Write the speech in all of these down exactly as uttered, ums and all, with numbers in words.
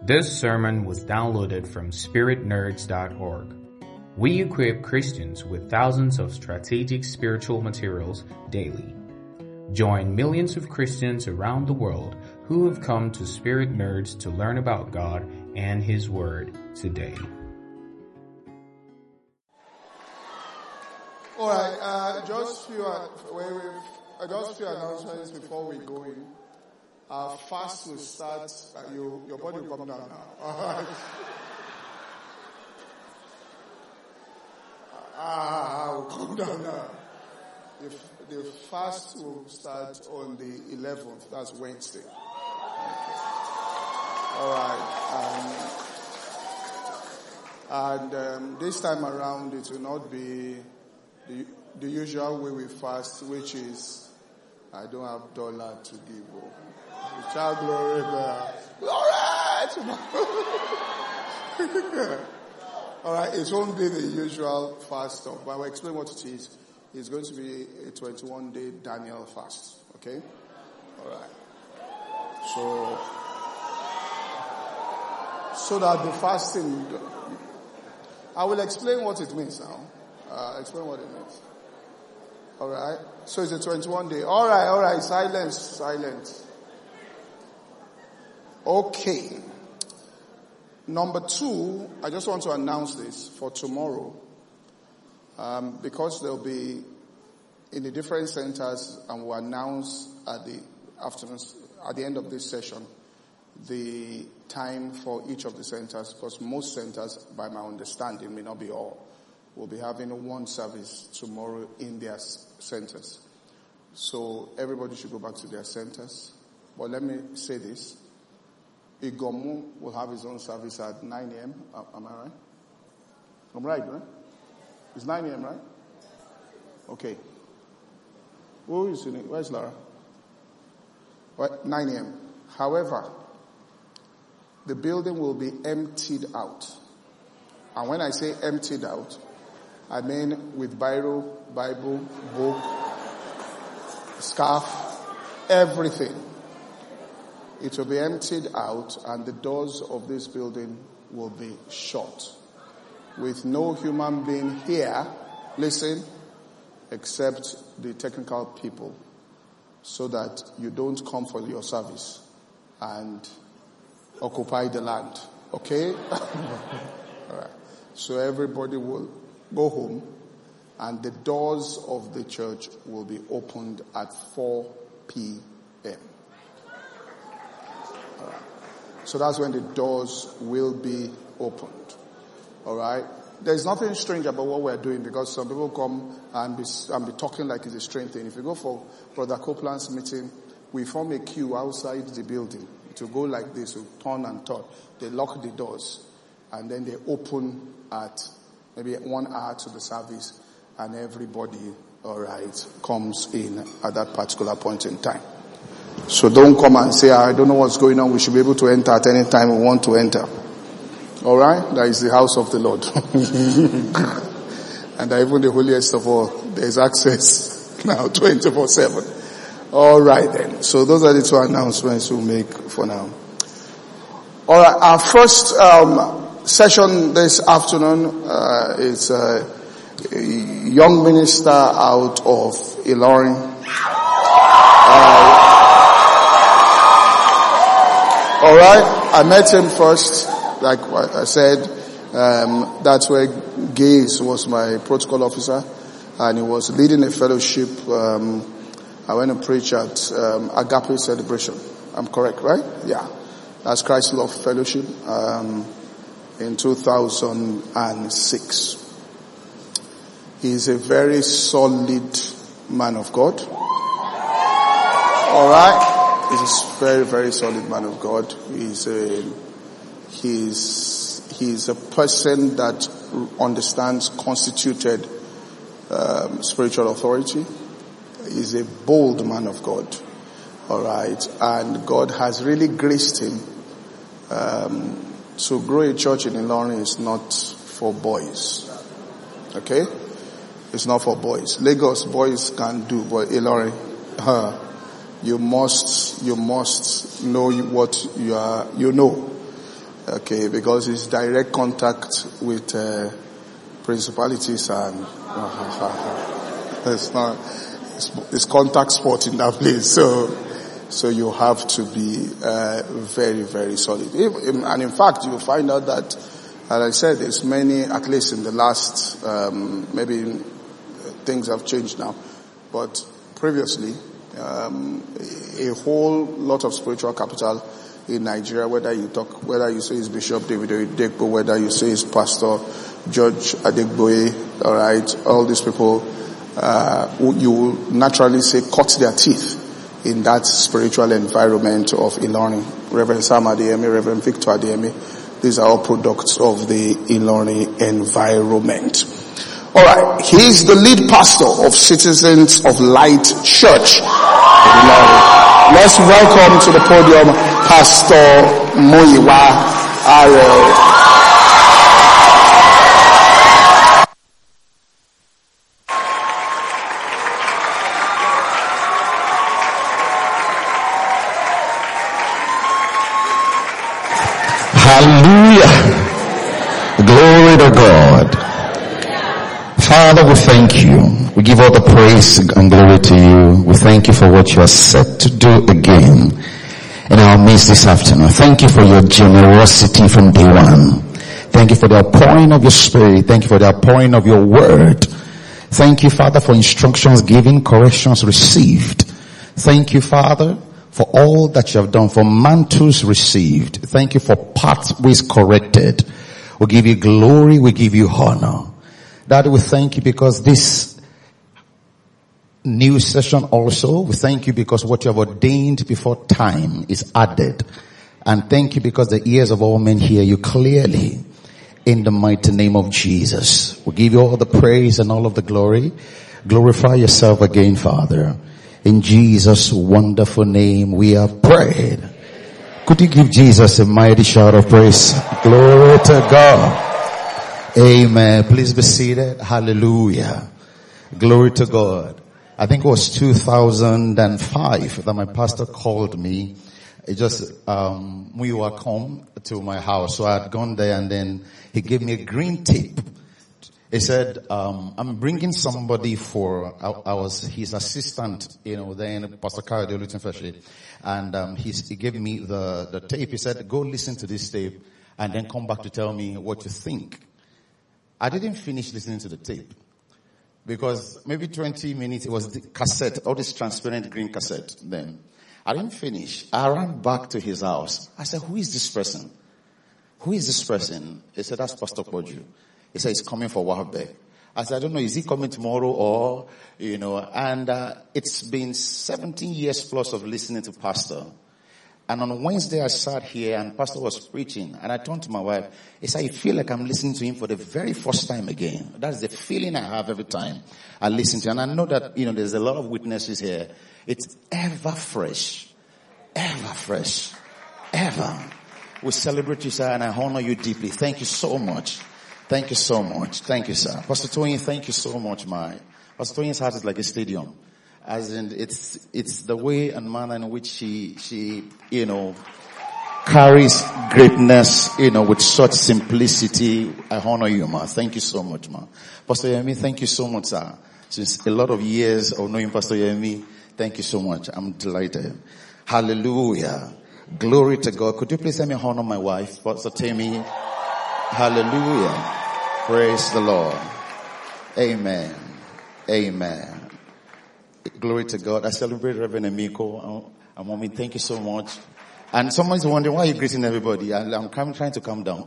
This sermon was downloaded from spirit nerds dot org. We equip Christians with thousands of strategic spiritual materials daily. Join millions of Christians around the world who have come to Spirit Nerds to learn about God and His Word today. All right, uh, just few, uh, wait, wait, uh, just few announcements before we go in. Our fast will start. Uh, you, your body will come down now. All right. Ah, will come down now. The, the fast will start on the eleventh. That's Wednesday. All right. Um, and um, this time around, it will not be the, the usual way we fast, which is I don't have dollar to give. Oh. Child glory, glory. All right, it won't be the usual fast stuff, but I'll explain what it is. It's going to be a twenty-one day Daniel fast. Okay? All right. So, so that the fasting, I will explain what it means now. Uh, explain what it means. All right. So it's a twenty-one day. All right, all right. Silence, silence. Okay. Number two, I just want to announce this for tomorrow. Um, because they'll be in the different centers and we'll announce at the afternoon, at the end of this session, the time for each of the centers, because most centers, by my understanding, may not be all, will be having one service tomorrow in their centers. So everybody should go back to their centers. But let me say this. Igomu will have his own service at nine a.m. Am I right? I'm right, right? It's nine a.m., right? Okay. Who is in it? Where's Lara? What? nine a.m. However, the building will be emptied out. And when I say emptied out, I mean with Bible, Bible, book, scarf, everything. It will be emptied out and the doors of this building will be shut. With no human being here, listen, except the technical people, so that you don't come for your service and occupy the land. Okay? All right. So everybody will go home and the doors of the church will be opened at four p.m. All right. So that's when the doors will be opened. All right. There's nothing strange about what we're doing, because some people come and be, and be talking like it's a strange thing. If you go for Brother Copeland's meeting, we form a queue outside the building. It will go like this, will turn and turn. They lock the doors and then they open at maybe one hour to the service, and everybody, all right, comes in at that particular point in time. So don't come and say, I don't know what's going on. We should be able to enter at any time we want to enter. All right? That is the house of the Lord. And even the holiest of all, there's access now twenty-four seven. All right then. So those are the two announcements we'll make for now. All right. Our first um, session this afternoon uh, is uh, a young minister out of Ilorin. Uh, all right. I met him first. Like I said, um, that's where Gaze was my protocol officer, and he was leading a fellowship. Um, I went to preach at um, Agape Celebration. I'm correct, right? Yeah, that's Christ Love Fellowship um, in two thousand six. He's a very solid man of God. All right, he's a very, very solid man of God. He's a He's, he's a person that understands constituted um, spiritual authority. He's a bold man of God. All right. And God has really graced him. Um, to grow a church in Ilorin is not for boys. Okay? It's not for boys. Lagos boys can do, but Ilorin, uh, you must, you must know what you are, you know. Okay, because it's direct contact with uh, principalities and it's not it's, it's contact sport in that place. So so you have to be uh, very very solid. If, and in fact, you will find out that, as I said, there's many, at least in the last um, maybe things have changed now, but previously um, a whole lot of spiritual capital in Nigeria, whether you talk, whether you say it's Bishop David Oyedepo, whether you say it's Pastor George Adegboye, all right, all these people, uh, you will naturally say cut their teeth in that spiritual environment of Ilorin. Reverend Sam Adeyemi, Reverend Victor Adeyemi, these are all products of the Ilorin environment. All right, he's the lead pastor of Citizens of Light Church. Let's welcome to the podium Pastor Muyiwa Arel. Hallelujah. Glory to God. Father, we thank you. We give all the praise and glory to you. We thank you for what you are set to do again in our midst this afternoon. Thank you for your generosity from day one. Thank you for the outpouring of your spirit. Thank you for the outpouring of your word. Thank you, Father, for instructions given, corrections received. Thank you, Father, for all that you have done, for mantles received. Thank you for pathways corrected. We give you glory, we give you honor. Daddy, we thank you because this new session also, we thank you because what you have ordained before time is added. And thank you because the ears of all men hear you clearly in the mighty name of Jesus. We give you all the praise and all of the glory. Glorify yourself again, Father. In Jesus' wonderful name we have prayed. Could you give Jesus a mighty shout of praise? Glory to God. Amen. Please be seated. Hallelujah. Glory to God. I think it was two thousand five that my pastor called me. It just, um, we were come to my house. So I had gone there and then he gave me a green tape. He said, um, I'm bringing somebody for, I, I was his assistant, you know, then Pastor Kyle de Luton Fellowship. And, um, he's, he gave me the, the tape. He said, go listen to this tape and then come back to tell me what you think. I didn't finish listening to the tape because maybe twenty minutes, it was the cassette, all this transparent green cassette then. I didn't finish. I ran back to his house. I said, who is this person? Who is this person? He said, that's Pastor Koju. He said, he's coming for Wahbe. I said, I don't know, is he coming tomorrow or, you know, and uh, it's been seventeen years plus of listening to Pastor. And on Wednesday I sat here and Pastor was preaching and I turned to my wife. He said, I feel like I'm listening to him for the very first time again. That's the feeling I have every time I listen to him. And I know that, you know, there's a lot of witnesses here. It's ever fresh. Ever fresh. Ever. We celebrate you, sir, and I honor you deeply. Thank you so much. Thank you so much. Thank you, sir. Pastor Tony, thank you so much, my. Pastor Tony's heart is like a stadium. As in, it's, it's the way and manner in which she, she, you know, carries greatness, you know, with such simplicity. I honor you, ma. Thank you so much, ma. Pastor Yemi, thank you so much, sir. Since a lot of years of knowing Pastor Yemi, thank you so much. I'm delighted. Hallelujah. Glory to God. Could you please let me honor my wife, Pastor Tammy? Hallelujah. Praise the Lord. Amen. Amen. Glory to God. I celebrate Reverend Emiko. And mommy, thank you so much. And someone's wondering, why are you greeting everybody? And I'm trying to calm down.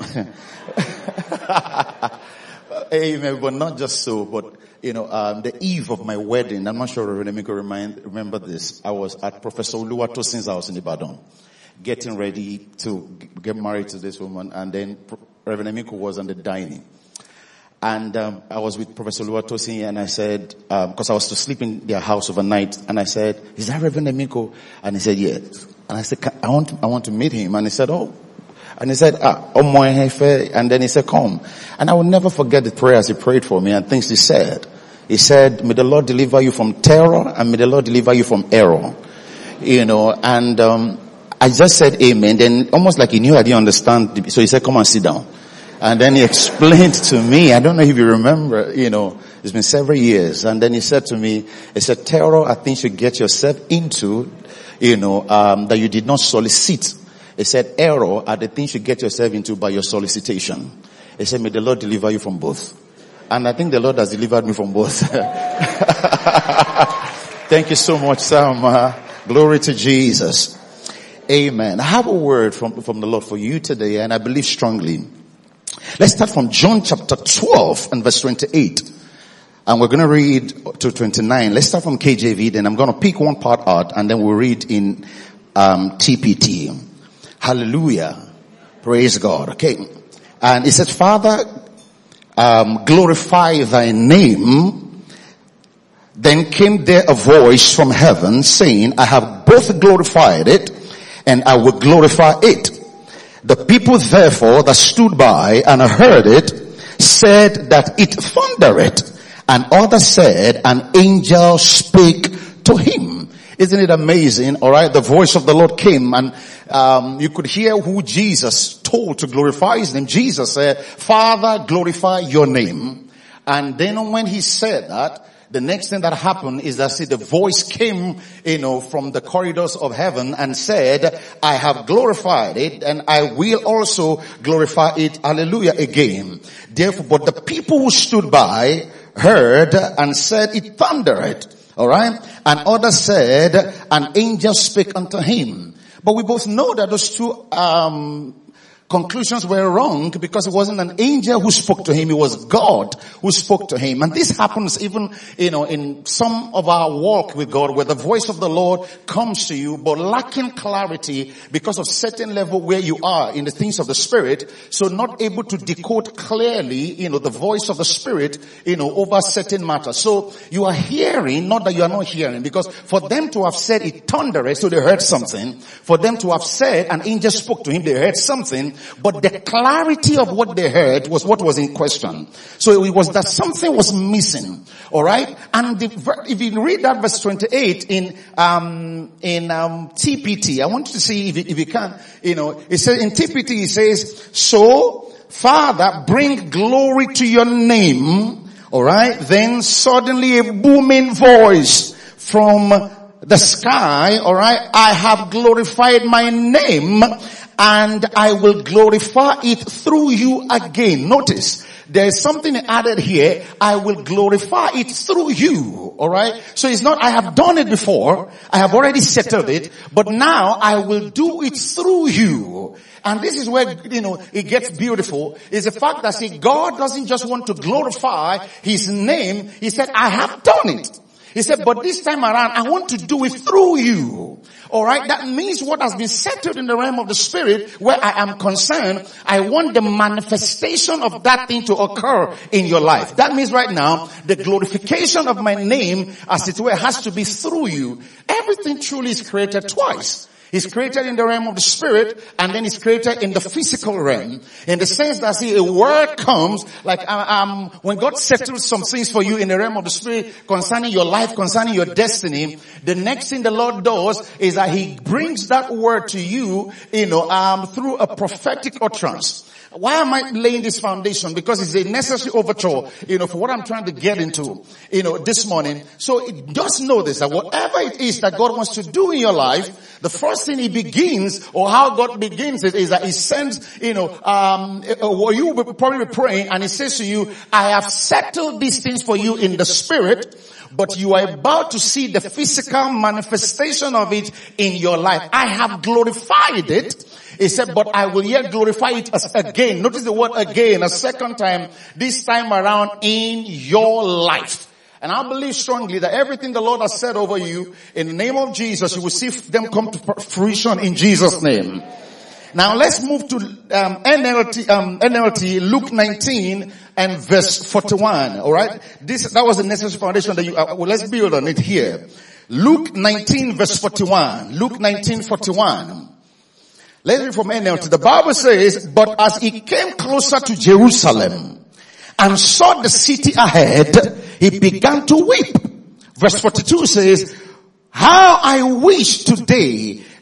Amen. But not just so, but, you know, um, the eve of my wedding, I'm not sure Reverend Emiko remind, remember this. I was at Professor Oluwatosin's house in Ibadan, getting ready to get married to this woman. And then Reverend Emiko was on the dining. And um, I was with Professor Oluwatosin and I said, because um, I was to sleep in their house overnight, and I said, is that Reverend Emiko? And he said, yes. And I said, I want, I want to meet him. And he said, oh. And he said, ah, and then he said, come. And I will never forget the prayers he prayed for me and things he said. He said, may the Lord deliver you from terror and may the Lord deliver you from error. You know, and um I just said amen, then almost like he knew I didn't understand, so he said, come and sit down. And then he explained to me, I don't know if you remember, you know, it's been several years, and then he said to me, he said, terror, I think you get yourself into, you know, um, that you did not solicit. He said, error are the things you get yourself into by your solicitation. He said, may the Lord deliver you from both. And I think the Lord has delivered me from both. Thank you so much, Sam. Uh, glory to Jesus. Amen. I have a word from, from the Lord for you today, and I believe strongly. Let's start from John chapter twelve and verse twenty-eight. And we're going to read to twenty-nine. Let's start from K J V, then I'm going to pick one part out, and then we'll read in um, T P T. Hallelujah. Praise God. Okay. And it says, Father, um, glorify thy name. Then came there a voice from heaven saying, I have both glorified it and I will glorify it. The people therefore that stood by and heard it said that it thundereth. And others said, an angel spake to him. Isn't it amazing? All right. The voice of the Lord came, and um, you could hear who Jesus told to glorify his name. Jesus said, Father, glorify your name. And then when he said that, the next thing that happened is that, see, the voice came, you know, from the corridors of heaven and said, I have glorified it and I will also glorify it. Hallelujah again. Therefore, but the people who stood by heard and said, it thundered. All right. And others said, an angel spake unto him. But we both know that those two, um, conclusions were wrong, because it wasn't an angel who spoke to him, it was God who spoke to him. And this happens even, you know, in some of our walk with God, where the voice of the Lord comes to you, but lacking clarity because of certain level where you are in the things of the Spirit, so not able to decode clearly, you know, the voice of the Spirit, you know, over certain matters. So you are hearing, not that you are not hearing, because for them to have said it thundered, so they heard something. For them to have said an angel spoke to him, they heard something. But the clarity of what they heard was what was in question. So it was that something was missing. Alright? And the, if you read that verse twenty-eight in, um, in, um, T P T, I want you to see if you, if you can, you know, it says, in T P T it says, so, Father, bring glory to your name. Alright? Then suddenly a booming voice from the sky, alright, I have glorified my name, and I will glorify it through you again. Notice, there is something added here. I will glorify it through you. Alright? So it's not, I have done it before. I have already settled it. But now I will do it through you. And this is where, you know, it gets beautiful. Is the fact that, see, God doesn't just want to glorify his name. He said, I have done it. He said, but this time around, I want to do it through you. Alright? That means what has been settled in the realm of the Spirit, where I am concerned, I want the manifestation of that thing to occur in your life. That means right now, the glorification of my name, as it were, has to be through you. Everything truly is created twice. He's created in the realm of the Spirit, and then he's created in the physical realm. In the sense that, see, a word comes, like, um, when God settles some things for you in the realm of the Spirit concerning your life, concerning your destiny, the next thing the Lord does is that he brings that word to you, you know, um, through a prophetic utterance. Why am I laying this foundation? Because it's a necessary overture, you know, for what I'm trying to get into, you know, this morning. So it just know this, that whatever it is that God wants to do in your life, the first thing he begins, or how God begins it, is that he sends, you know, um, or you will probably be praying, and he says to you, I have settled these things for you in the Spirit, but you are about to see the physical manifestation of it in your life. I have glorified it. He said, but I will yet glorify it as again. Notice the word again, a second time, this time around in your life. And I believe strongly that everything the Lord has said over you, in the name of Jesus, you will see them come to fruition in Jesus' name. Now let's move to um, N L T, um, N L T, Luke nineteen and verse forty-one. All right, this that was the necessary foundation that you. Uh, well, let's build on it here. Luke nineteen verse forty-one. Luke nineteen forty-one. Let's read from N L T. The Bible says, but as he came closer to Jerusalem and saw the city ahead, he began to weep. Verse forty-two says, how I wish today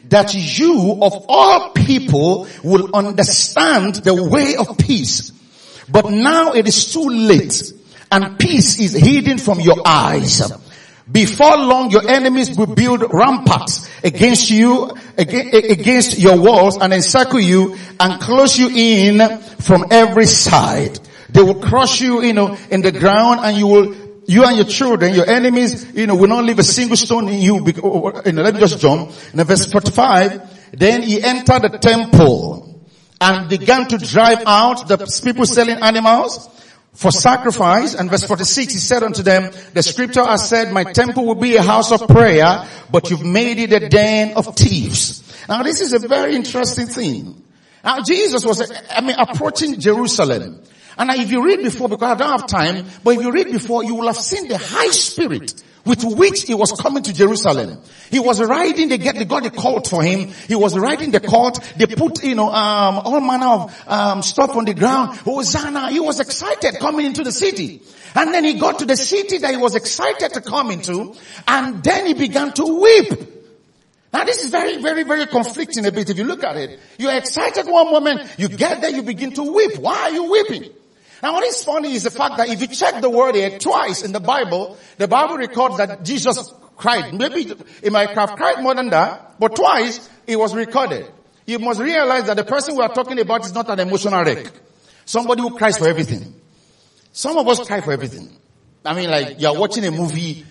that you of all people will understand the way of peace. But now it is too late, and peace is hidden from your eyes. Before long, your enemies will build ramparts against you, against your walls, and encircle you and close you in from every side. They will crush you, you know, in the ground, and you will, you and your children, your enemies, you know, will not leave a single stone in you. You know, let me just jump. In verse forty-five, then he entered the temple and began to drive out the people selling animals for sacrifice. And verse forty-six, he said unto them, the scripture has said, my temple will be a house of prayer, but you've made it a den of thieves. Now this is a very interesting thing. Now Jesus was, I mean, approaching Jerusalem. And if you read before, because I don't have time, but if you read before, you will have seen the high spirit with which he was coming to Jerusalem. He was riding, they get, they got the colt for him. He was riding the colt. They put, you know, um, all manner of, um, stuff on the ground. Hosanna. He was excited coming into the city. And then he got to the city that he was excited to come into. And then he began to weep. Now this is very, very, very conflicting a bit if you look at it. You're excited one moment, you get there, you begin to weep. Why are you weeping? Now what is funny is the fact that if you check the word here twice in the Bible, the Bible records that Jesus cried. Maybe it might have cried more than that, but twice it was recorded. You must realize that the person we are talking about is not an emotional wreck. Somebody who cries for everything. Some of us cry for everything. I mean, like you're watching a movie,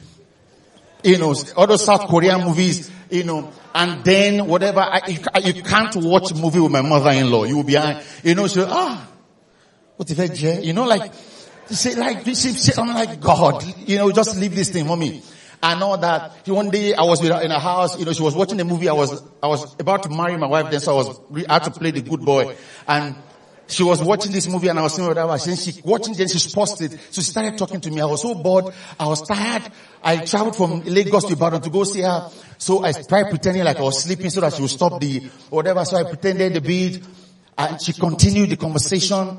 you know, all those South Korean movies, you know, and then whatever, I, you, you can't watch a movie with my mother-in-law. You will be, you know, so, ah, what if I, you know, like, you say, like, you say, I'm like, God, you know, just leave this thing for me. And all that. One day I was with her in a house, you know, she was watching the movie. I was, I was about to marry my wife then, so I was, I had to play the good boy. And she was watching this movie and I was saying whatever. Then she watching, then she paused it. So she started talking to me. I was so bored. I was tired. I traveled from Lagos to Ibadan to go see her. So I tried pretending like I was sleeping so that she would stop the whatever. So I pretended a bit. And she continued the conversation.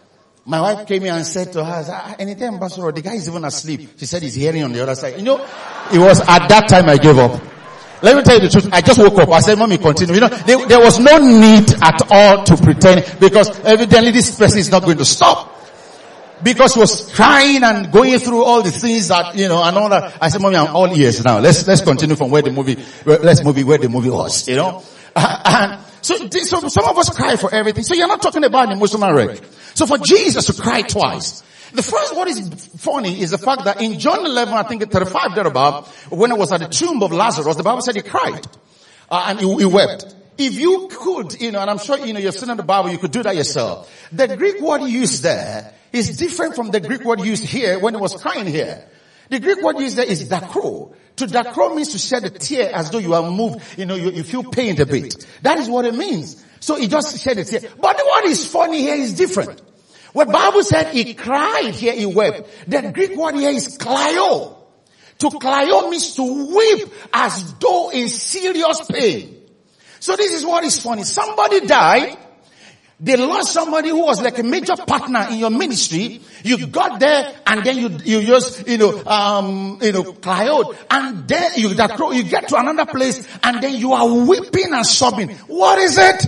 My wife came in and said to her, anytime, Ambassador, the guy is even asleep. She said he's hearing on the other side. You know, it was at that time I gave up. Let me tell you the truth. I just woke up. I said, Mommy, continue. You know, there, there was no need at all to pretend because evidently this person is not going to stop. Because he was crying and going through all the things that, you know, and all that. I said, Mommy, I'm all ears now. Let's, let's continue from where the movie, let's move where the movie was, you know. And so, so some of us cry for everything. So you're not talking about an emotional wreck. So for Jesus to cry twice. The first, what is funny is the fact that in John eleven, I think thirty-five thereabout, when it was at the tomb of Lazarus, the Bible said he cried. Uh, and he, he wept. If you could, you know, and I'm sure, you know, you've seen in the Bible, you could do that yourself. The Greek word used there is different from the Greek word used here when it was crying here. The Greek word used there is dakro. To dakro means to shed a tear as though you are moved, you know, you, you feel pained a bit. That is what it means. So he just shed a tear. But what is funny here is different. When Bible said he cried here, he wept. The Greek word here is kleio. To kleio means to weep as though in serious pain. So this is what is funny. Somebody died. They lost somebody who was like a major partner in your ministry. You got there and then you, you just, you know, um, you know, kleio. And then you, that, you get to another place and then you are weeping and sobbing. What is it?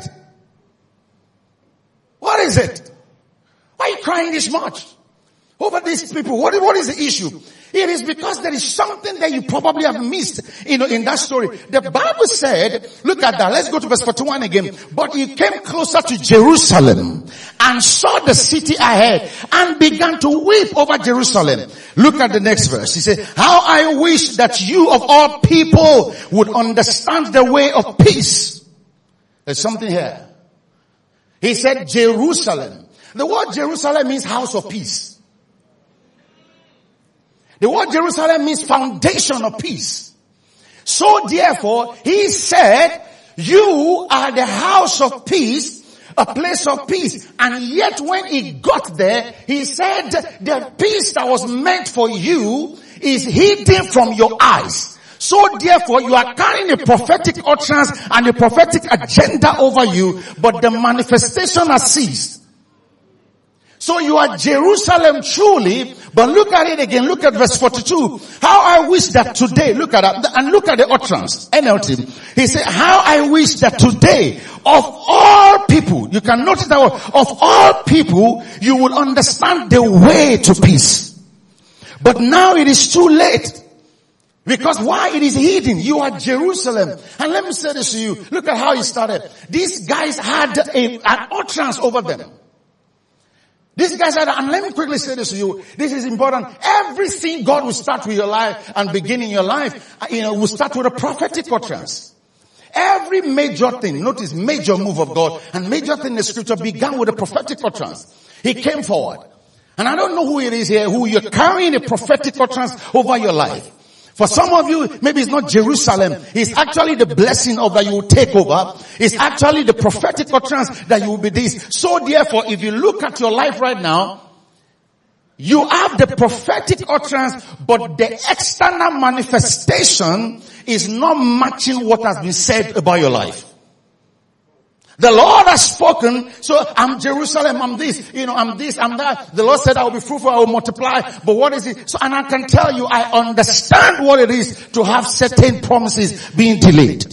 What is it? Why are you crying this much over these people? What, what is the issue? It is because there is something that you probably have missed, you know, in that story. The Bible said, look at that. Let's go to verse forty-one again. But he came closer to Jerusalem and saw the city ahead and began to weep over Jerusalem. Look at the next verse. He said, how I wish that you of all people would understand the way of peace. There's something here. He said Jerusalem. The word Jerusalem means house of peace. The word Jerusalem means foundation of peace. So therefore, he said, you are the house of peace, a place of peace. And yet when he got there, he said, the peace that was meant for you is hidden from your eyes. So therefore, you are carrying a prophetic utterance and a prophetic agenda over you, but the manifestation has ceased. So you are Jerusalem truly, but look at it again. Look at verse forty-two. How I wish that today, look at that, and look at the utterance, N L T. He said, how I wish that today, of all people, you can notice that word, of all people, you will understand the way to peace. But now it is too late. Because why? It is hidden. You are Jerusalem. And let me say this to you. Look at how he started. These guys had a, an utterance over them. These guys had, and let me quickly say this to you. This is important. Everything God will start with your life and begin in your life, you know, will start with a prophetic utterance. Every major thing, notice major move of God and major thing in the scripture began with a prophetic utterance. He came forward. And I don't know who it is here, who you're carrying a prophetic utterance over your life. For some of you, maybe it's not Jerusalem. It's actually the blessing of that you will take over. It's actually the prophetic utterance that you will be this. So therefore, if you look at your life right now, you have the prophetic utterance, but the external manifestation is not matching what has been said about your life. The Lord has spoken, so I'm Jerusalem, I'm this, you know, I'm this, I'm that. The Lord said I will be fruitful, I will multiply, but what is it? So, and I can tell you, I understand what it is to have certain promises being delayed.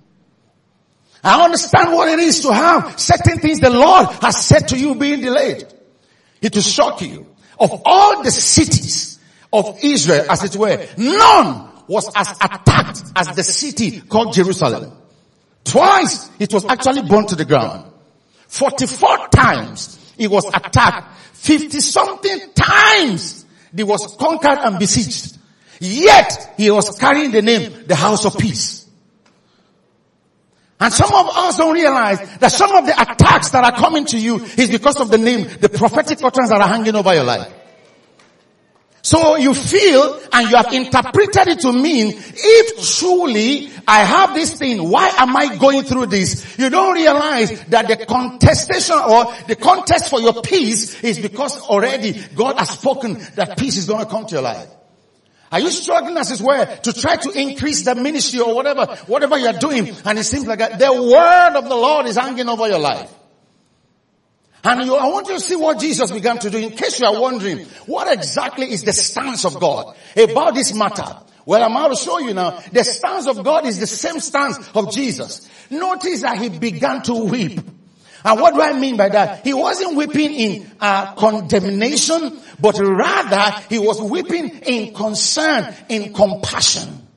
I understand what it is to have certain things the Lord has said to you being delayed. It will shock you. Of all the cities of Israel, as it were, none was as attacked as the city called Jerusalem. Twice it was actually burned to the ground. forty-four times it was attacked. fifty something times it was conquered and besieged. Yet he was carrying the name, the House of Peace. And some of us don't realize that some of the attacks that are coming to you is because of the name, the prophetic utterance that are hanging over your life. So you feel and you have interpreted it to mean, if truly I have this thing, why am I going through this? You don't realize that the contestation or the contest for your peace is because already God has spoken that peace is going to come to your life. Are you struggling as it were to try to increase the ministry or whatever, whatever you're doing, and it seems like that? The word of the Lord is hanging over your life. And you, I want you to see what Jesus began to do. In case you are wondering, what exactly is the stance of God about this matter? Well, I'm about to show you now. The stance of God is the same stance of Jesus. Notice that he began to weep. And what do I mean by that? He wasn't weeping in uh, condemnation, but rather he was weeping in concern, in compassion.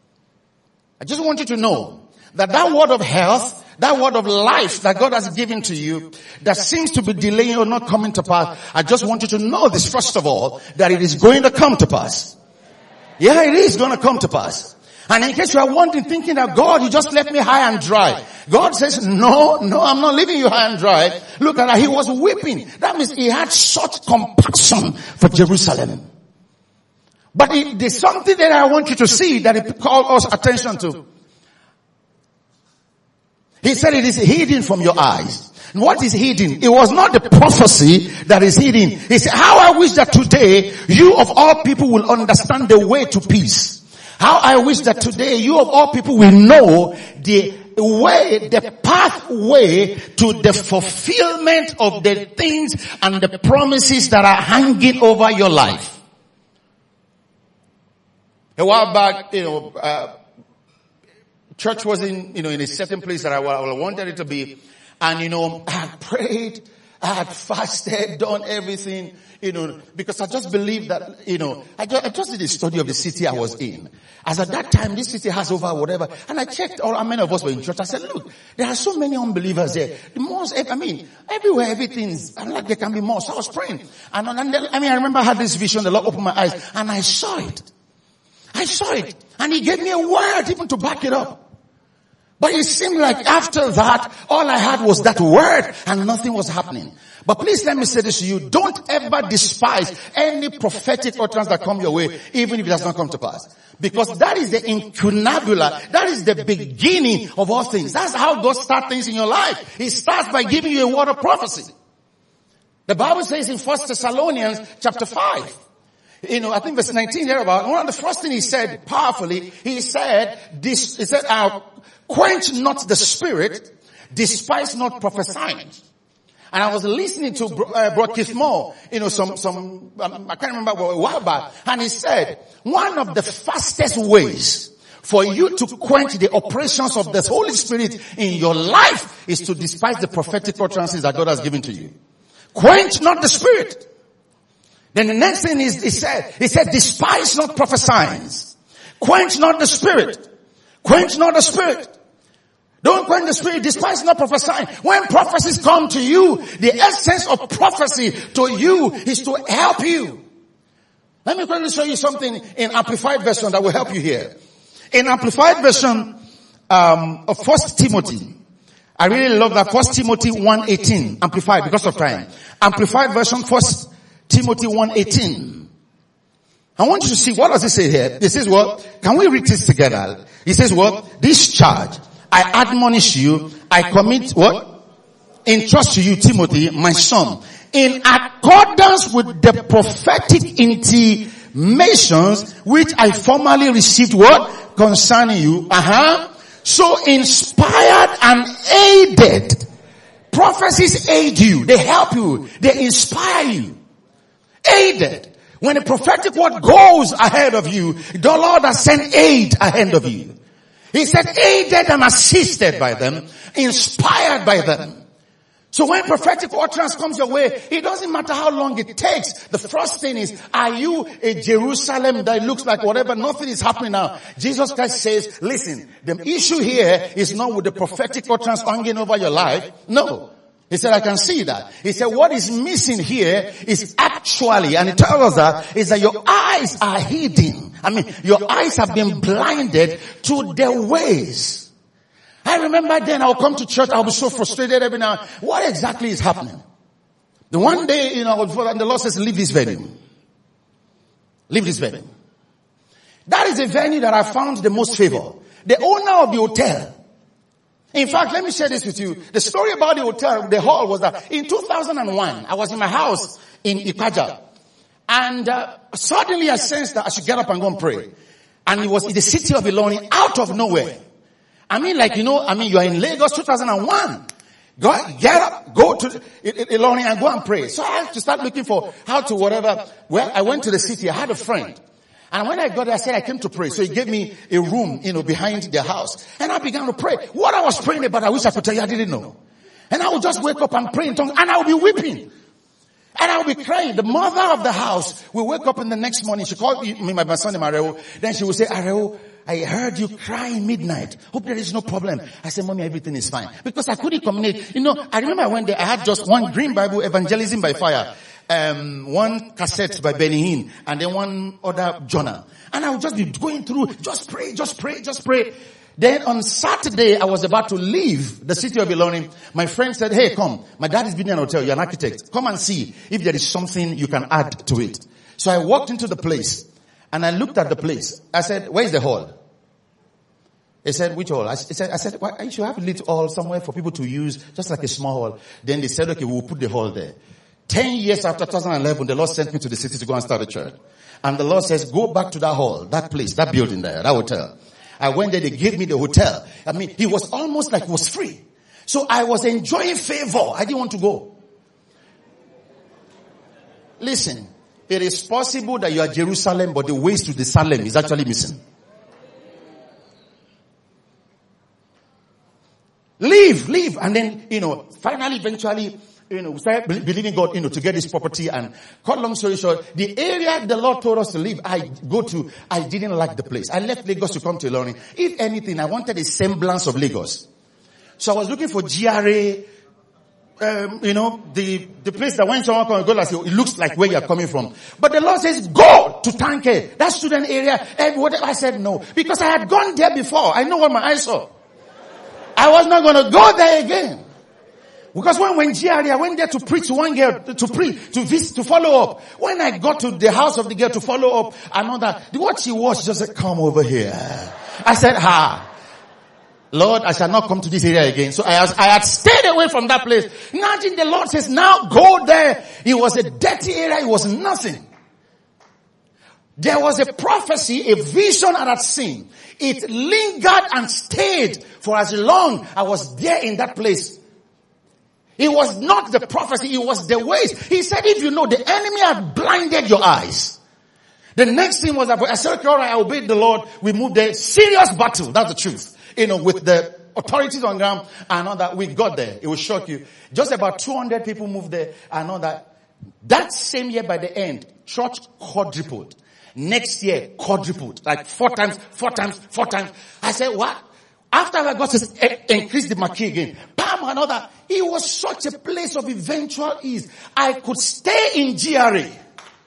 I just want you to know that that word of health, that word of life that God has given to you, that seems to be delaying or not coming to pass, I just want you to know this first of all, that it is going to come to pass. Yeah, it is going to come to pass. And in case you are wondering, thinking that God, you just left me high and dry. God says, no, no, I'm not leaving you high and dry. Look at that. He was weeping. That means he had such compassion for Jerusalem. But it, there's something that I want you to see that it called us attention to. He said it is hidden from your eyes. What is hidden? It was not the prophecy that is hidden. He said, how I wish that today you of all people will understand the way to peace. How I wish that today you of all people will know the way, the pathway to the fulfillment of the things and the promises that are hanging over your life. A while back, you know, uh, church was in, you know, in a certain place that I, I wanted it to be. And, you know, I had prayed, I had fasted, done everything, you know, because I just believed that, you know, I just, I just did a study of the city I was in. As at that time, this city has over whatever. And I checked, all how many of us were in church. I said, look, there are so many unbelievers there. The most, I mean, everywhere, everything's, I'm like, there can be more. So I was praying. And, and I mean, I remember I had this vision, the Lord opened my eyes, and I saw it. I saw it. And he gave me a word even to back it up. But it seemed like after that, all I had was that word and nothing was happening. But please let me say this to you. Don't ever despise any prophetic utterance that come your way, even if it does not come to pass. Because that is the incunabula. That is the beginning of all things. That's how God starts things in your life. He starts by giving you a word of prophecy. The Bible says in First Thessalonians chapter five, you know, I think verse nineteen here about, one of the first things he said powerfully, he said, this, he said, uh, quench not the spirit, despise not prophesying. And I was listening to uh, Bro Keith Moore, you know, some, some, um, I can't remember a while back. And he said, one of the fastest ways for you to quench the operations of the Holy Spirit in your life is to despise the prophetic utterances that God has given to you. Quench not the Spirit. Then the next thing is, he said, he said, despise not prophesying. Quench not the Spirit. Quench not the Spirit. Don't quench the Spirit, despise not prophesying. When prophecies come to you, the essence of prophecy to you is to help you. Let me quickly show you something in Amplified Version that will help you here. In Amplified Version um, of First Timothy, I really love that. First Timothy one eighteen, Amplified because of time. Amplified Version, First Timothy one eighteen. I want you to see, what does it say here? It says what? Can we read this together? It says what? This charge I admonish you, I commit what? Entrust to you, Timothy, my son, in accordance with the prophetic intimations which I formerly received what? Concerning you. Uh-huh. So inspired and aided. Prophecies aid you. They help you. They inspire you. Aided. When a prophetic word goes ahead of you, the Lord has sent aid ahead of you. He said aided and assisted by them, inspired by them. So when prophetic utterance comes your way, it doesn't matter how long it takes. The first thing is, are you a Jerusalem that looks like whatever? Nothing is happening now. Jesus Christ says, listen, the issue here is not with the prophetic utterance hanging over your life. No. He said, I can see that. He said, what is missing here is actually, and he tells us that, is that your eyes are hidden. I mean, your eyes have been blinded to their ways. I remember then I'll come to church, I'll be so frustrated every now. What exactly is happening? The one day, you know, and the Lord says, leave this venue. Leave this venue. That is a venue that I found the most favor. The owner of the hotel. In fact, let me share this with you. The story about the hotel, the hall, was that in two thousand one, I was in my house in Ikaja. And uh, suddenly I sensed that I should get up and go and pray. And it was in the city of Ilorin, out of nowhere. I mean, like, you know, I mean, you are in Lagos two thousand one. Go, get up, go to Ilorin and go and pray. So I had to start looking for how to whatever. Well, I went to the city. I had a friend. And when I got there, I said I came to pray. So he gave me a room, you know, behind their house. And I began to pray. What I was praying about, I wish I could tell you, I didn't know. And I would just wake up and pray in tongues, and I would be weeping. And I would be crying. The mother of the house will wake up in the next morning. She called me, my, my son, Areo. Then she would say, Areo, I heard you crying midnight. Hope there is no problem. I said, Mommy, everything is fine. Because I couldn't communicate. You know, I remember I went there, I had just one Green Bible, Evangelism by Fire. Um, one cassette by Benny Hinn, and then one other journal. And I would just be going through, just pray, just pray, just pray. Then on Saturday, I was about to leave the city of Ilorin. My friend said, hey, come. My dad is building an hotel. You're an architect. Come and see if there is something you can add to it. So I walked into the place, and I looked at the place. I said, where's the hall? He said, which hall? I said, I said, why, you should have a little hall somewhere for people to use, just like a small hall. Then they said, okay, we'll put the hall there. Ten years after two thousand eleven, the Lord sent me to the city to go and start a church. And the Lord says, go back to that hall, that place, that building there, that hotel. I went there, they gave me the hotel. I mean, it was almost like it was free. So I was enjoying favor. I didn't want to go. Listen, it is possible that you are Jerusalem, but the ways to the Salem is actually missing. Leave, leave. And then, you know, finally, eventually, you know, we started believing God, you know, to get this property. And cut long story short, the area the Lord told us to leave, I go to, I didn't like the place. I left Lagos to come to Ilorin. If anything, I wanted a semblance of Lagos. So I was looking for G R A, um, you know, the, the place that when someone comes, go like, it looks like where you're coming from. But the Lord says, go to Tanke, that student area, and whatever. I said no. Because I had gone there before. I know what my eyes saw. I was not going to go there again. Because when when G R A, I went there to preach to one girl, to preach, to visit, to follow up. When I got to the house of the girl to follow up, another, what she was, she just said, come over here. I said, ha, Lord, I shall not come to this area again. So I, I had stayed away from that place. Imagine the Lord says, now go there. It was a dirty area. It was nothing. There was a prophecy, a vision I had seen. It lingered and stayed for as long I was there in that place. It was not the prophecy, it was the ways. He said, if you know, the enemy had blinded your eyes. The next thing was that I said, okay, all right, I obeyed the Lord. We moved there. Serious battle. That's the truth. You know, with the authorities on ground and all that. We got there. It will shock you. Just about two hundred people moved there and all that. That same year by the end, church quadrupled. Next year, quadrupled. Like four times, four times, four times. I said, what? After I got to increase the marquee again, bam, and all that. It was such a place of eventual ease. I could stay in G R A.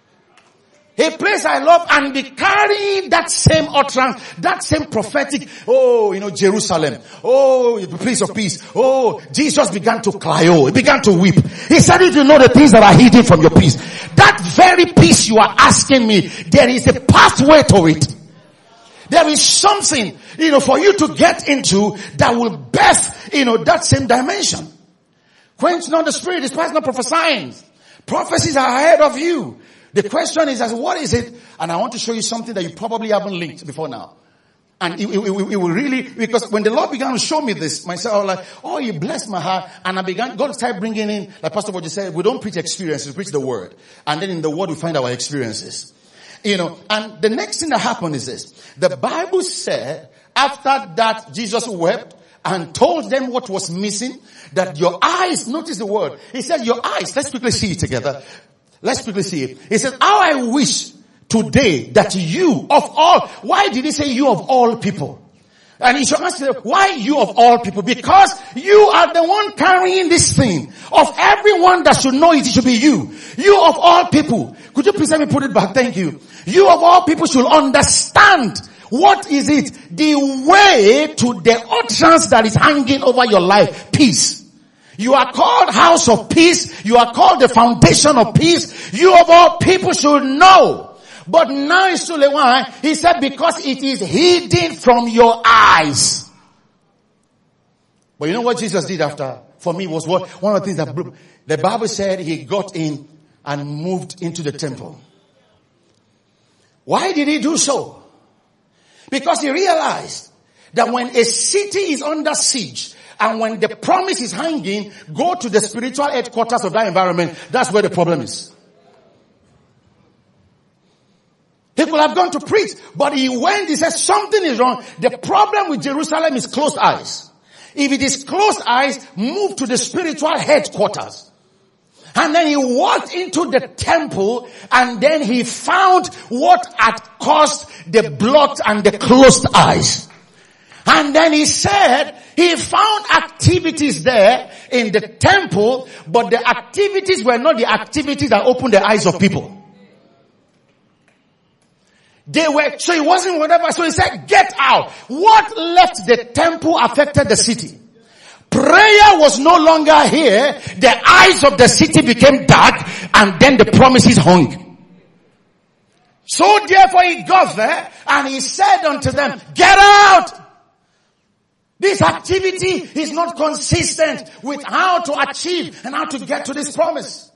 A place I love and be carrying that same utterance, that same prophetic, oh, you know, Jerusalem. Oh, the place of peace. Oh, Jesus began to cry. Oh, he began to weep. He said, if you know the things that are hidden from your peace, that very peace you are asking me, there is a pathway to it. There is something, you know, for you to get into that will birth, you know, that same dimension. Quench not the spirit, is past not prophesying. Prophecies are ahead of you. The question is, as what is it? And I want to show you something that you probably haven't linked before now. And it, it, it, it will really, because when the Lord began to show me this, myself, I was like, oh, he blessed my heart. And I began, God started bringing in, like Pastor Boji said, we don't preach experiences, we preach the word. And then in the word we find our experiences. You know, and the next thing that happened is this. The Bible said, after that, Jesus wept and told them what was missing, that your eyes, notice the word. He said, your eyes, let's quickly see it together. Let's quickly see it. He said, how I wish today that you of all, why did he say you of all people? And he should ask, why you of all people? Because you are the one carrying this thing. Of everyone that should know it, it should be you. You of all people. Could you please let me put it back? Thank you. You of all people should understand. What is it? The way to the utterance that is hanging over your life. Peace. You are called house of peace. You are called the foundation of peace. You of all people should know. But now in Suleiman, he said, because it is hidden from your eyes. But you know what Jesus did after? For me was what? One of the things that blew. The Bible said he got in and moved into the temple. Why did he do so? Because he realized that when a city is under siege, and when the promise is hanging, go to the spiritual headquarters of that environment. That's where the problem is. He could have gone to preach, but he went, he said something is wrong. The problem with Jerusalem is closed eyes. If it is closed eyes, move to the spiritual headquarters. And then he walked into the temple and then he found what had caused the blocked and the closed eyes. And then he said he found activities there in the temple, but the activities were not the activities that opened the eyes of people. They were, so it wasn't whatever. So he said, get out. What left the temple affected the city. Prayer was no longer here. The eyes of the city became dark and then the promises hung. So therefore he got there and he said unto them, get out. This activity is not consistent with how to achieve and how to get to this promise.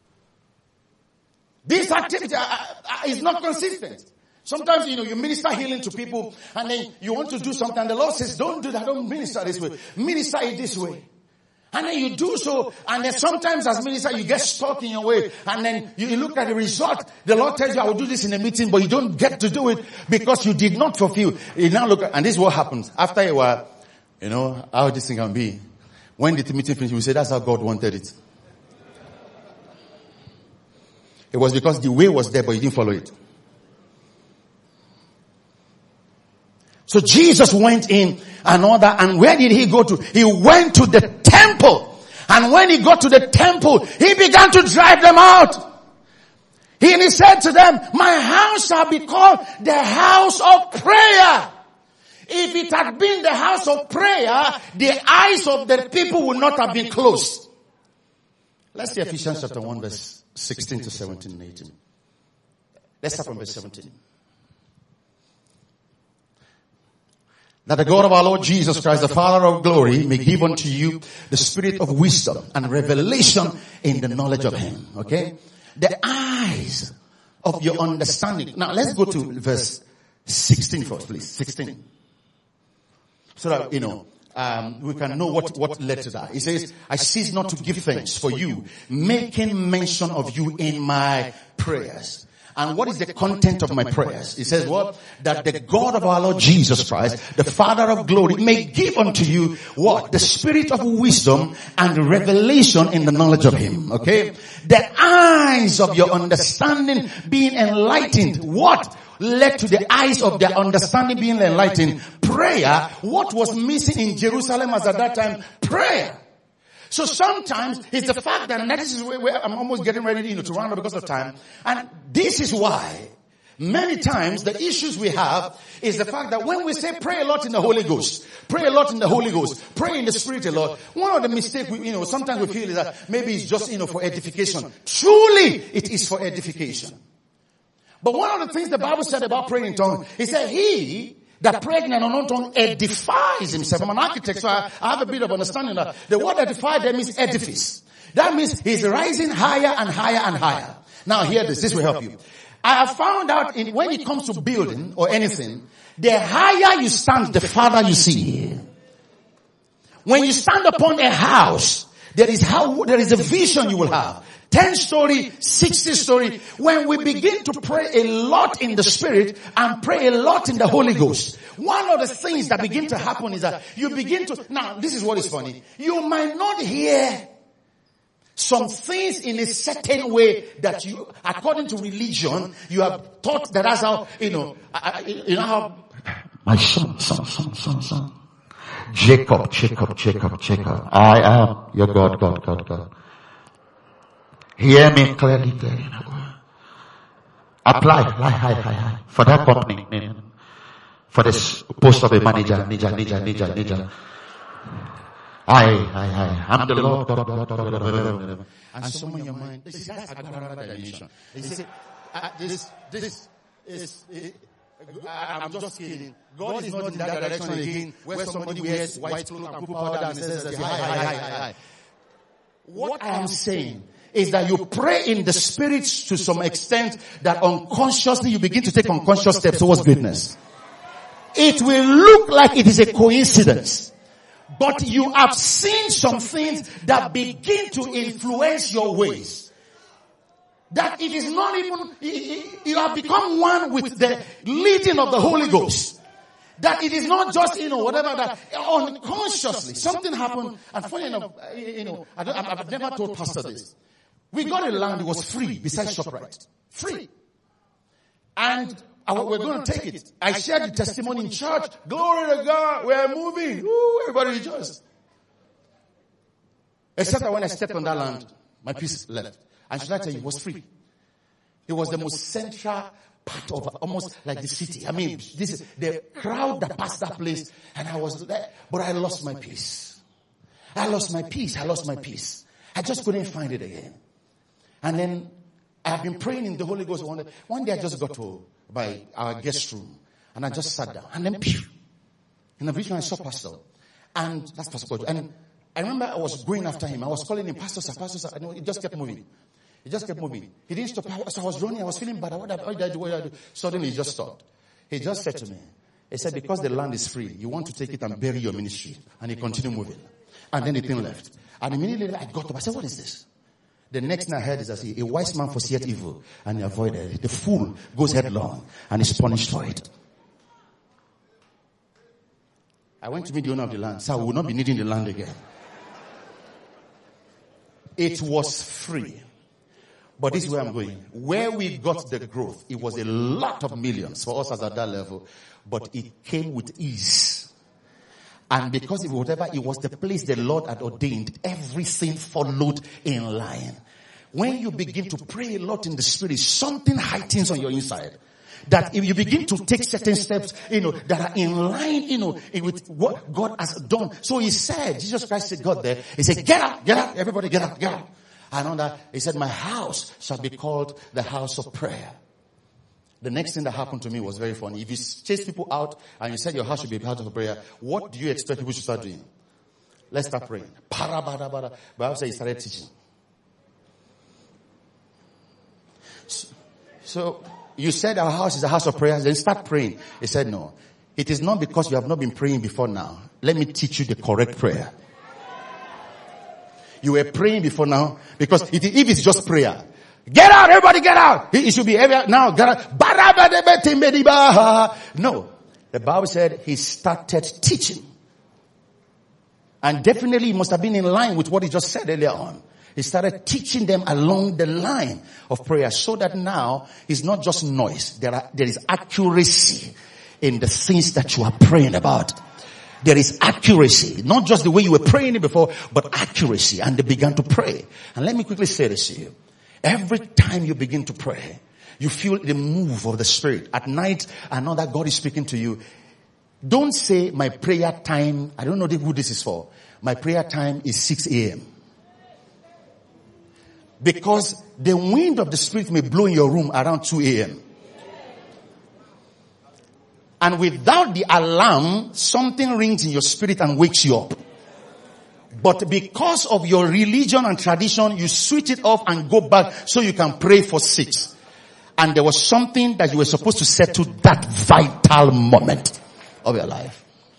This activity is not consistent. Sometimes, you know, you minister healing to people and then you want to do something and the Lord says, don't do that, don't minister this way. Minister it this way. And then you do so and then sometimes as minister you get stuck in your way and then you look at the result. The Lord tells you, I will do this in a meeting, but you don't get to do it because you did not fulfill. You now look at, and this is what happens. After a while, you know, how this thing can be. When the meeting finished, we say, that's how God wanted it. It was because the way was there, but you didn't follow it. So Jesus went in and all that. And where did he go to? He went to the temple. And when he got to the temple, he began to drive them out. He, and he said to them, my house shall be called the house of prayer. If it had been the house of prayer, the eyes of the people would not have been closed. Let's see Ephesians chapter one verse sixteen to seventeen and eighteen. Let's start from verse seventeen. That the God of our Lord Jesus Christ, the Father of glory, may give unto you the spirit of wisdom and revelation in the knowledge of him. Okay? The eyes of your understanding. Now let's go to verse sixteen first, please. sixteen. So that, you know, um, we can know what, what led to that. He says, I cease not to give thanks for you, making mention of you in my prayers. And what is the content of my prayers? He says what? That the God of our Lord Jesus Christ, the Father of glory, may give unto you what? The spirit of wisdom and revelation in the knowledge of Him. Okay? The eyes of your understanding being enlightened. What led to the eyes of their understanding being enlightened? Prayer. What was missing in Jerusalem as at that time? Prayer. So sometimes it's the fact that, and this is where I'm almost getting ready, you know, to round up because of time. And this is why many times the issues we have is the fact that when we say pray a lot in the Holy Ghost, pray a lot in the Holy Ghost, pray in the Spirit a lot, one of the mistakes we, you know, sometimes we feel is that maybe it's just, you know, for edification. Truly, it is for edification. But one of the things the Bible said about praying in tongues is that he that praying in an unknown tongue edifies himself. I'm an architect, so I, I have a bit of understanding that the word edify there means edifice. That means he's rising higher and higher and higher. Now hear this, this will help you. I have found out in, when it comes to building or anything, the higher you stand, the farther you see. When you stand upon a house, there is how, there is a vision you will have. ten story, sixty story. When we begin to pray a lot in the Spirit and pray a lot in the Holy Ghost, one of the things that begin to happen is that you begin to, now this is what is funny. You might not hear some things in a certain way that you, according to religion, you have thought that that's how, you know, you know how, my son, son, son, son, son. Jacob, Jacob, Jacob, Jacob. I am your God, God, God, God. Hear me clearly, clearly. Apply, high, high, high, high. For that company, man. For this post of a manager, manager, manager, manager, manager. I, I, I. I'm the Lord, God, God, God, God, God. And someone in your mind, this is that's another dimension. They say, uh, this, this is, it, I'm just kidding. God is not in that direction again, where somebody wears white clothes and put powder and says, hi, hi, hi, hi, hi. What I am saying is that you pray in the Spirit to some extent that unconsciously you begin to take unconscious steps towards greatness. It will look like it is a coincidence, but you have seen some things that begin to influence your ways. That it is not even, you have become one with the leading of the Holy Ghost. That it is not just, you know, whatever that, unconsciously, something happened, and funny enough, you know, I don't, I've never told Pastor this. We got a land, it was free, besides ShopRite. Free. And I, we're going to take it. I shared the testimony in church. Glory to God, we're moving. Woo, everybody rejoiced. Except that when I stepped on that land, my peace left. And should I tell you, it was free. It was the most central part of almost like the city. I mean, this is the crowd that passed that place, and I was there, but I lost my peace. I lost my peace. I lost my peace. I just couldn't find it again. And then I have been praying in the Holy Ghost. One day, one day I just got to by our guest room, and I just sat down, and then pew, in the vision I saw Pastor, and that's Pastor Kojo. And I remember I was going after him. I was calling him Pastor, sir, Pastor, sir. I know he just kept moving. He just kept moving. He didn't stop. So I was running. I was feeling bad. What did I do? What did I do? Suddenly he just stopped. He just said to me, he said, because the land is free, you want to take it and bury your ministry. And he continued moving. And then the thing left. And immediately I got up. I said, what is this? The next thing I heard is I say, a wise man foreseeth evil and he avoided it. The fool goes headlong and is punished for it. I went to meet the owner of the land. So I will not be needing the land again. It was free. But this is where I'm going. Where we got the growth, it was a lot of millions for us as at that level. But it came with ease. And because it was whatever, it was the place the Lord had ordained, everything followed in line. When you begin to pray a lot in the Spirit, something heightens on your inside. That if you begin to take certain steps, you know, that are in line, you know, with what God has done. So he said, Jesus Christ said, God there, he said, get up, get up, everybody get up, get up. And on that, he said, my house shall be called the house of prayer. The next thing that happened to me was very funny. If you chase people out and you said your house should be a house of prayer, what do you expect people should start doing? Let's start praying. But Bible says he started teaching. So, so you said our house is a house of prayer, then start praying. He said no. it is not because you have not been praying before now. Let me teach you the correct prayer. You were praying before now because it, if it's just prayer, get out, everybody get out. It, it should be every, now, get out. No. The Bible said he started teaching. And definitely it must have been in line with what he just said earlier on. He started teaching them along the line of prayer so that now it's not just noise. There are, there is accuracy in the things that you are praying about. There is accuracy. Not just the way you were praying it before, but accuracy. And they began to pray. And let me quickly say this to you. Every time you begin to pray, you feel the move of the Spirit. At night, I know that God is speaking to you. Don't say my prayer time, I don't know who this is for. My prayer time is six a.m. Because the wind of the Spirit may blow in your room around two a.m. And without the alarm, something rings in your spirit and wakes you up. But because of your religion and tradition, you switch it off and go back so you can pray for six. And there was something that you were supposed to set to that vital moment of your life.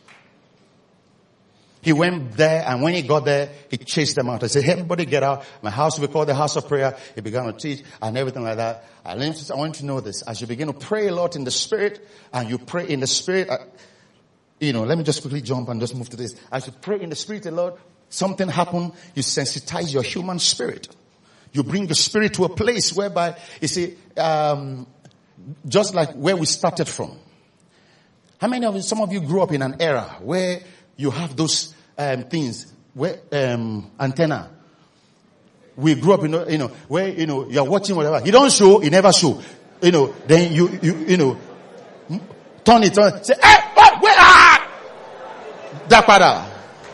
He went there, and when he got there, he chased them out. He said, hey, everybody get out. My house will be called the house of prayer. He began to teach and everything like that. I want you to know this. As you begin to pray a lot in the Spirit, and you pray in the Spirit, uh, you know, let me just quickly jump and just move to this. As you pray in the Spirit a lot, something happened. You sensitize your human spirit. You bring the Spirit to a place whereby, you see, um, just like where we started from. How many of you, some of you grew up in an era where you have those um, things, where um, antenna. We grew up in, you know, where, you know, you're watching whatever. He don't show, he never show. You know, then you, you, you know, turn it on, say, hey, what, where, ah! Dapada.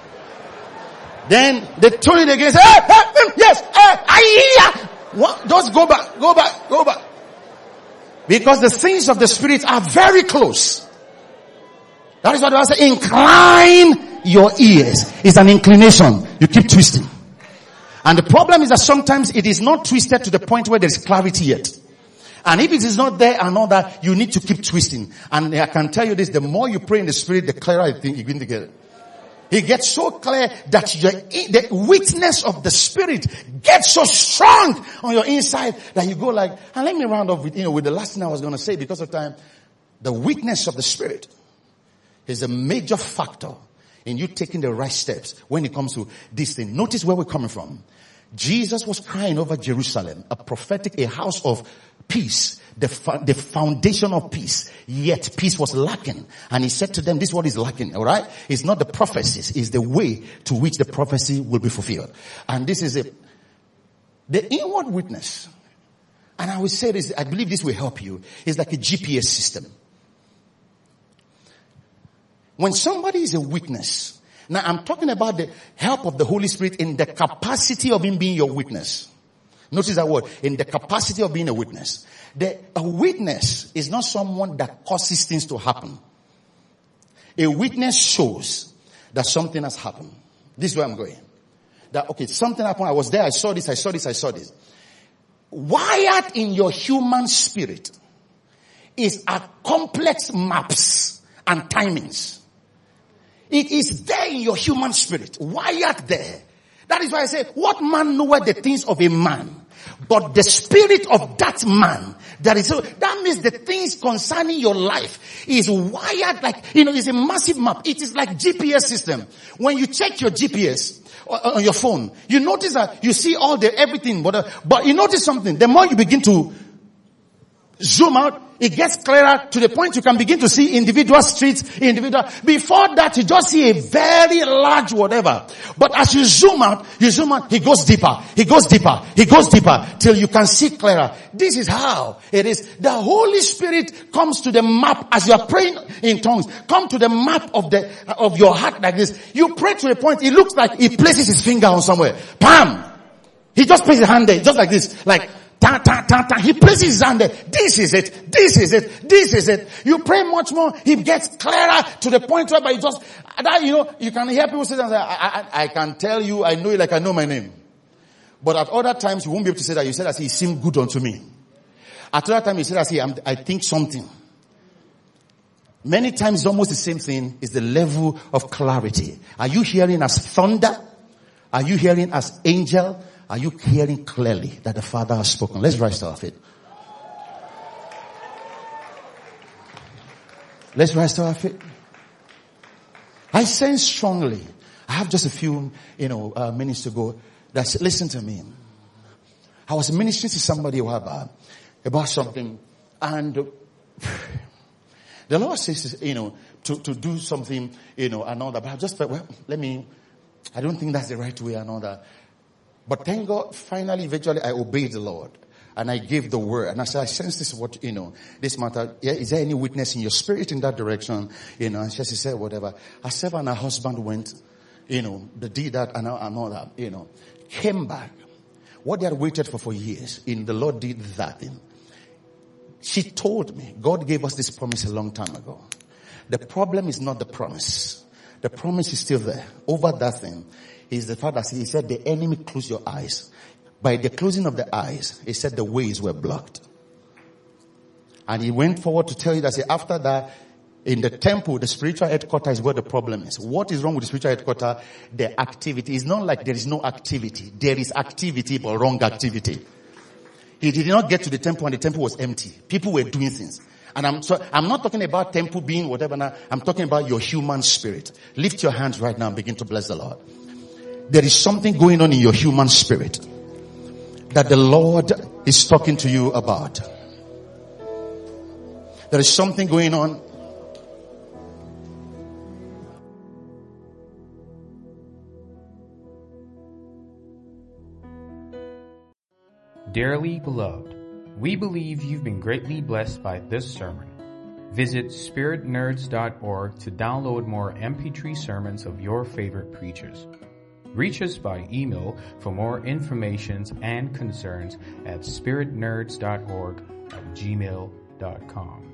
Then they turn it again, say, hey, hey, yes, hey, I, what? Just go back, go back, go back. Because the things of the Spirit are very close. That is what I say, incline your ears. It's an inclination. You keep twisting. And the problem is that sometimes it is not twisted to the point where there is clarity yet. And if it is not there and all that, you need to keep twisting. And I can tell you this, the more you pray in the Spirit, the clearer you think you're going to get it. It gets so clear that your, the witness of the Spirit gets so strong on your inside that you go like, and let me round off with, you know, with the last thing I was going to say because of time. The witness of the Spirit is a major factor in you taking the right steps when it comes to this thing. Notice where we're coming from. Jesus was crying over Jerusalem, a prophetic, a house of peace, the, the foundation of peace. Yet peace was lacking. And he said to them, this is what is lacking, alright? It's not the prophecies, it's the way to which the prophecy will be fulfilled. And this is it. The inward witness, and I will say this, I believe this will help you, is like a G P S system. When somebody is a witness, now I'm talking about the help of the Holy Spirit in the capacity of him being your witness. Notice that word, in the capacity of being a witness. The, a witness is not someone that causes things to happen. A witness shows that something has happened. This is where I'm going. That, okay, something happened, I was there, I saw this, I saw this, I saw this. Wired in your human spirit is a complex maps and timings. It is there in your human spirit, wired there. That is why I say, what man knoweth the things of a man? But the spirit of that man, that is so, that means the things concerning your life is wired like, you know, it's a massive map. It is like G P S system. When you check your G P S on your phone, you notice that you see all the, everything, but, uh, but you notice something. The more you begin to zoom out, it gets clearer to the point you can begin to see individual streets, individual. Before that, you just see a very large whatever. But as you zoom out, you zoom out, he goes deeper, he goes deeper, he goes deeper till you can see clearer. This is how it is. The Holy Spirit comes to the map as you are praying in tongues. Come to the map of the, of your heart like this. You pray to a point, it looks like he places his finger on somewhere. Bam! He just places his hand there, just like this, like, Ta, ta, ta, ta. He places his hand there. This is it. This is it. This is it. You pray much more. He gets clearer to the point where you just, that, you know, you can hear people say, that, I, I, I can tell you, I know you like I know my name. But at other times, you won't be able to say that. You say that he seemed good unto me. At other times, you say that I'm, I think something. Many times almost the same thing is the level of clarity. Are you hearing as thunder? Are you hearing as angel? Are you hearing clearly that the Father has spoken? Let's rise to our feet. Let's rise to our feet. I sense strongly. I have just a few, you know, uh, minutes to go. That's, listen to me. I was ministering to somebody about, about something, and the Lord says, you know, to, to do something, you know, and all that. But I just felt, well, let me, I don't think that's the right way and all that. But thank God, finally, eventually, I obeyed the Lord. And I gave the word. And I said, I sense this, what, you know, this matter. Yeah, is there any witness in your spirit in that direction? You know, and she said, whatever. Herself and her husband went, you know, they did that and all that, you know, came back. What they had waited for for years, in the Lord did that thing. She told me, God gave us this promise a long time ago. The problem is not the promise. The promise is still there. Over that thing is the fact that he said the enemy closed your eyes. By the closing of the eyes, he said the ways were blocked. And he went forward to tell you that say, after that, in the temple, the spiritual headquarters is where the problem is. What is wrong with the spiritual headquarters? The activity. It's not like there is no activity. There is activity, but wrong activity. He did not get to the temple and the temple was empty. People were doing things. And I'm so, I'm not talking about temple being whatever now. I'm talking about your human spirit. Lift your hands right now and begin to bless the Lord. There is something going on in your human spirit that the Lord is talking to you about. There is something going on. Dearly beloved, we believe you've been greatly blessed by this sermon. Visit spirit nerds dot org to download more M P three sermons of your favorite preachers. Reach us by email for more information and concerns at spirit nerds dot org at gmail dot com.